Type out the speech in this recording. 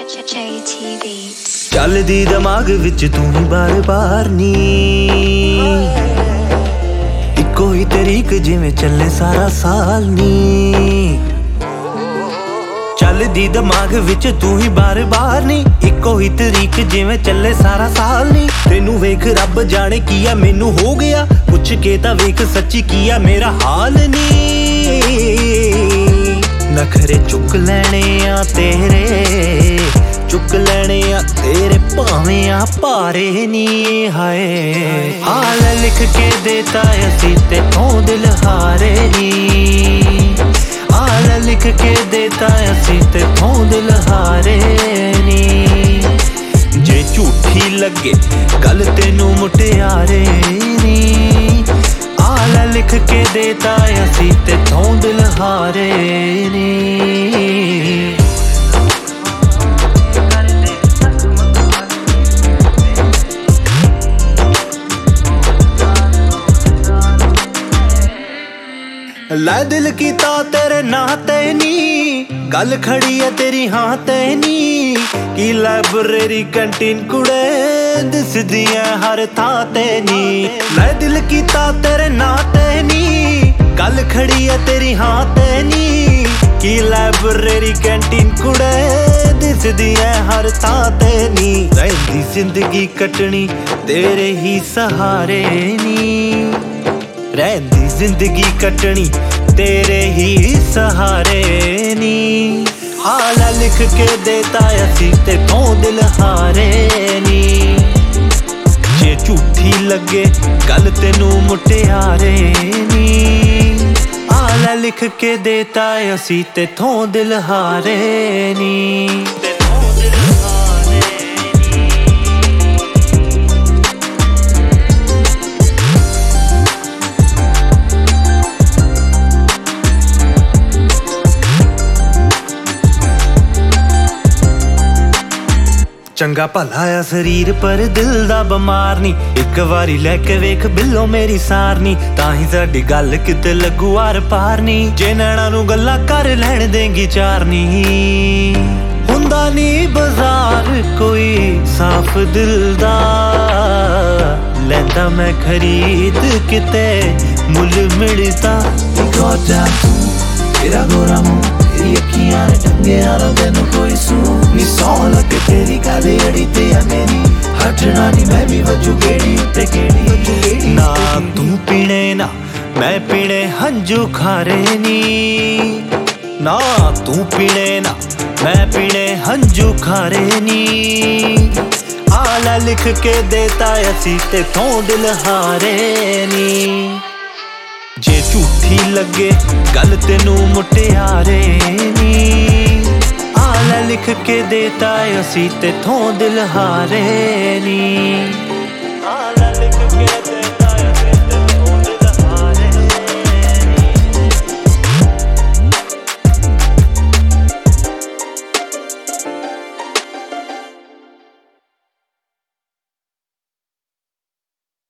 JT Beats ਚੱਲਦੀ ਦਿਮਾਗ ਵਿੱਚ ਤੂੰ ਹੀ ਬਾਰ-ਬਾਰ ਨੀ ਇੱਕੋ ਹੀ ਤਰੀਕ ਜਿਵੇਂ ਚੱਲੇ ਸਾਰਾ ਸਾਲ ਨੀ ਚੱਲਦੀ ਦਿਮਾਗ ਵਿੱਚ ਤੂੰ ਹੀ ਬਾਰ-ਬਾਰ ਨੀ ਇੱਕੋ ਹੀ ਤਰੀਕ ਜਿਵੇਂ ਚੱਲੇ ਸਾਰਾ ਸਾਲ ਨੀ ਤੈਨੂੰ ਵੇਖ ਰੱਬ ਜਾਣੇ ਕੀ ਆ ਮੈਨੂੰ ਹੋ ਗਿਆ ਪੁੱਛ ਕੇ ਤਾਂ ਵੇਖ ਸੱਚੀ ਕੀ ਆ ਮੇਰਾ ਹਾਲ ਨੀ ਨਖਰੇ ਚੁੱਕ ਲੈਣੇ ਆ ਤੇਰੇ ਚੁੱਕ ਲੈਣੇ ਆ ਤੇਰੇ ਭਾਵੇਂ ਆ ਭਾਰੇ ਨੀ ਹਾਏ ਹਾਲ ਲਿਖ ਕੇ ਦੇਤਾ ਅਸੀਂ ਤੇਥੋਂ ਦਿਲ ਹਾਰੇ ਨੀ ਹਾਲ ਲਿਖ ਕੇ ਦੇਤਾ ਅਸੀਂ ਤੇਥੋਂ ਦਿਲ ਹਾਰੇ ਨੀ ਜੇ ਝੂਠੀ ਲੱਗੇ ਗੱਲ ਤੈਨੂੰ ਮੁਟਿਆਰੇ ਨੀ ਹਾਲ ਲਿਖ ਕੇ ਦੇਤਾ ਅਸੀਂ ਤੇਥੋਂ ਦਿਲ ਹਾਰੇ ਨੀ ਲੈ ਦਿਲ ਕੀਤਾ ਤੇਰੇ ਨਾਂ ਤੇ ਨੀ ਗੱਲ ਖੜੀ ਐ ਤੇਰੀ ਹਾਂ ਤੇ ਨੀ ਕੀ ਲਾਇਬ੍ਰੇਰੀ ਕੰਟੀਨ ਕੁੜੇ ਦਿਸਦੀਆਂ ਹਰ ਥਾਂ ਤੇ ਨੀ ਲੈ ਦਿਲ ਕੀਤਾ ਤੇਰੇ ਨਾਂ ਤੇ ਨੀ ਗੱਲ ਖੜੀ ਐ ਤੇਰੀ ਹਾਂ ਤੇ ਨੀ ਕੀ ਲਾਇਬ੍ਰੇਰੀ ਕੰਟੀਨ ਕੁੜੇ ਦਿਸਦੀਆਂ ਹਰ ਥਾਂ ਤੇ ਨੀ ਰਹਿੰਦੀ ਜ਼ਿੰਦਗੀ ਕੱਟਣੀ ਤੇਰੇ ਹੀ ਸਹਾਰੇ ਨੀ ਰਹਿੰਦੀ ਜ਼ਿੰਦਗੀ ਕੱਟਣੀ ਤੇਰੇ ਹੀ ਸਹਾਰੇ ਨੀ ਹਾਲ ਲਿਖ ਕੇ ਦੇਤਾ ਅਸੀਂ ਤੇਥੋਂ ਦਿਲ ਹਾਰੇ ਨੀ ਜੇ ਝੂਠੀ ਲੱਗੇ ਗੱਲ ਤੈਨੂੰ ਮੁਟਿਆਰੇ ਨੀ ਹਾਲ ਲਿਖ ਕੇ ਦੇਤਾ ਅਸੀਂ ਤੇਥੋਂ ਦਿਲ ਹਾਰੇ ਨੀ ਚੰਗਾ ਭਲਾ ਆ ਸਰੀਰ ਪਰ ਦਿਲ ਦਾ ਬਿਮਾਰ ਨੀ ਇੱਕ ਵਾਰੀ ਲੈ ਕੇ ਵੇਖ ਬਿੱਲੋ ਮੇਰੀ ਸਾਰ ਨੀ ਤਾਂ ਹੀ ਸਾਡੀ ਗੱਲ ਕਿਤੇ ਲੱਗੂ ਆਰ ਪਾਰ ਨੀ ਜੇ ਨੈਣਾ ਨੂੰ ਗੱਲਾਂ ਕਰ ਲੈਣ ਦੇਂਗੀ ਚਾਰ ਨੀ ਹੁੰਦਾ ਨੀ ਬਾਜ਼ਾਰ ਕੋਈ ਸਾਫ਼ ਦਿਲ ਦਾ ਲੈਂਦਾ ਮੈਂ ਖਰੀਦ ਕਿਤੇ ਮੁੱਲ ਮਿਲਦਾ ਗੋਡਾ ਤੇਰਾ ਗੋਰਾ ਮੂੰਹ ਤੇਰੀ ਅੱਖੀਆਂ ਨੇ ਟੰਗਿਆ ਨਾ ਤੈਨੂੰ ਕੋਈ ਸੂ ਨੀ ਸੌਂ ਲੱਗੇ ਤੇਰੀ ਗੱਲ ਅੜੀ ਤੇ ਆ ਮੇਰੀ ਹਟਣਾ ਨੀ ਮੈਂ ਵੀ ਵਜੂ ਗੇੜੀ ਉੱਤੇ ਗੇੜੀ ਨਾ ਤੂੰ ਪੀਣੇ ਨਾ ਮੈਂ ਪੀਣੇ ਹੰਝੂ ਖਾਰੇ ਨੀ ਨਾ ਤੂੰ ਪੀਣੇ ਨਾ ਮੈਂ ਪੀਣੇ ਹੰਝੂ ਖਾਰੇ ਨੀ ਹਾਲ ਲਿਖ ਕੇ ਦੇਤਾ ਅਸੀਂ ਤੇਥੋਂ ਦਿਲ ਹਾਰੇ ਨੀ ਜੇ ਝੂਠੀ ਲੱਗੇ ਗੱਲ ਤੈਨੂੰ ਮੁਟਿਆਰੇ ਨੀ ਹਾਲ ਲਿਖ ਕੇ ਦੇਤਾ ਅਸੀਂ ਤੇਥੋਂ ਦਿਲ ਹਾਰੇ ਨੀ